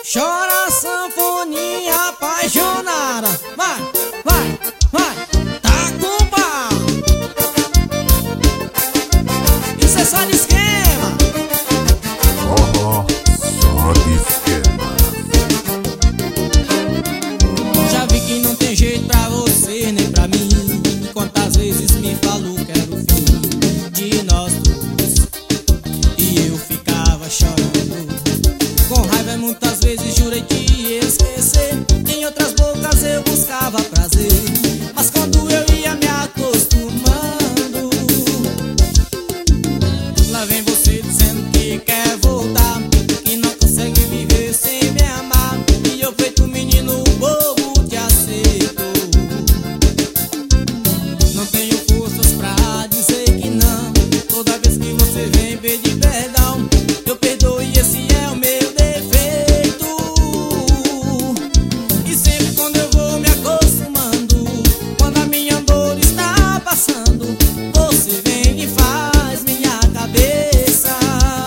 Chora sanfoninha apaixonada. Vai, vai, vai, tá com pau. Isso é só de esquema. Só de esquema. Já vi que não tem jeito pra você nem pra mim. Quantas vezes me falou que era o fim de nós dois e eu ficava chorando. Com raiva muitas vezes jurei te esquecer. Em outras bocas eu buscava prazer, mas quando eu ia me acostumando, lá vem você dizendo que quer voltar, que não consegue viver sem me amar. E eu feito menino bobo te aceito. Não tenho forças pra dizer que não. Toda vez que você vem pedir perdão, eu perdoo e esse é o meu defeito. E sempre quando eu vou me acostumando, quando a minha dor está passando, você vem e faz minha cabeça.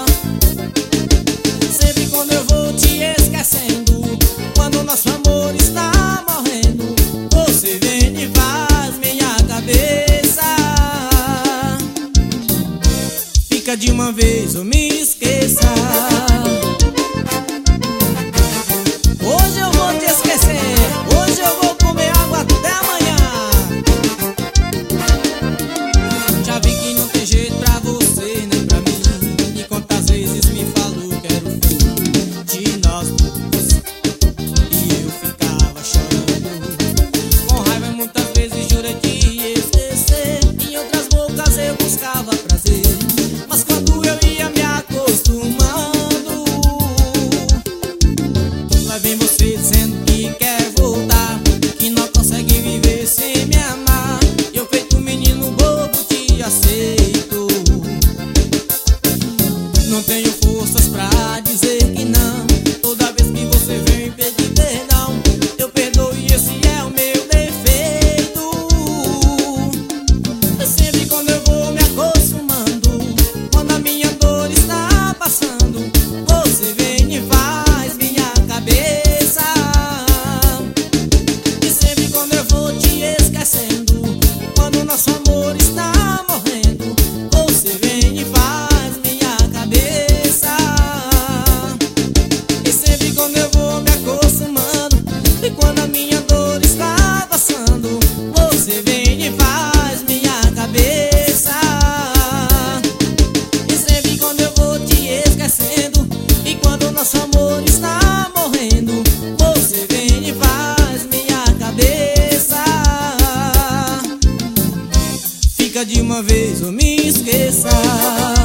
Sempre quando eu vou te esquecendo, quando nosso amor está morrendo, você vem e faz minha cabeça. Fica de uma vez ou me esqueça. Hoje eu vou te esquecer, hoje eu vou comer água até amanhã. Já vi que não tem jeito pra você nem pra mim. E quantas vezes me falou que era o fim de nós dois e eu ficava chorando. Com raiva muitas vezes jurei te esquecer. Em outras bocas eu buscava prazer, mas quando eu ia me acostumando, lá vem você dizendo que quer voltar, que não consegue viver sem me amar. Eu feito menino bobo te aceito. Não tenho forças pra dizer que não. Toda vez que você vem pedir perdão, eu perdoo e esse é o meu defeito. Sempre quando eu vou me acostumando, quando a minha dor está passando, você vem e faz minha cabeça. E sempre quando eu vou te esquecendo, quando nosso amor está morrendo, você vem e faz minha cabeça. E sempre quando eu vou me acostumando, e quando a minha dor está passando, você vem e faz minha cabeça. E sempre quando eu vou te esquecendo, e quando nosso amor está morrendo, você vem e faz minha cabeça. Fica de uma vez ou me esqueça.